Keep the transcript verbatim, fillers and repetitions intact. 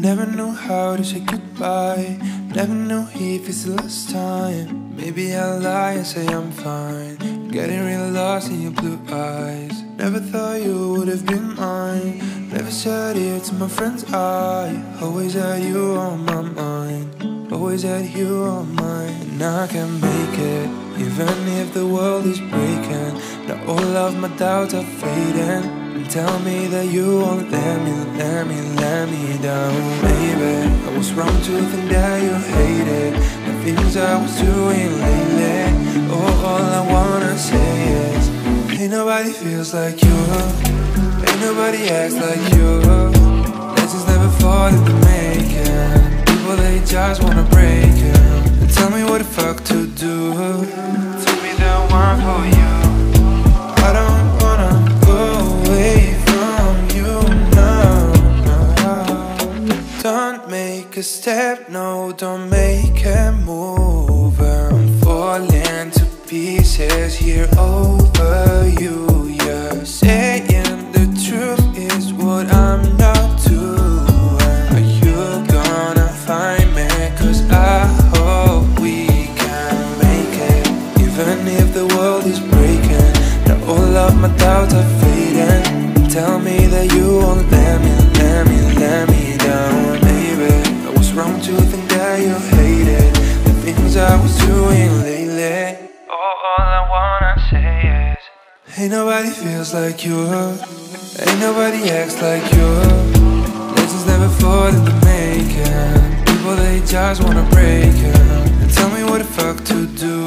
never knew how to say goodbye. Never knew if it's the last time. Maybe I'll lie and say I'm fine. Getting real lost in your blue eyes. Never thought you would have been mine. Never said it to my friend's eye. Always had you on my mind. Always had you on mine. And I can make it, even if the world is breaking. Now all of my doubts are fading. And tell me that you won't let me, let me, let me down. Maybe I was wrong to think that you hated the things I was doing lately. Oh, all I wanna say is, ain't nobody feels like you. Ain't nobody acts like you. Legends never fall in the making. People, they just wanna break you. And tell me what the fuck to do. Tell me the one for you. I don't wanna go away from you now, no. Don't make a step, no, don't make a move. I'm falling to pieces here over you. Yeah, saying the truth is what I'm not doing. Are you gonna find me? Cause I hope we can make it, even if the world is breaking. Now all of my doubts are fading. Tell me that you won't let me, let me, let me down. Baby, I was wrong to think that you hated the things I was doing lately. Oh, all I wanna say is, ain't nobody feels like you. Ain't nobody acts like you. Legends never fall in the making. People, they just wanna break you. And tell me what the fuck to do.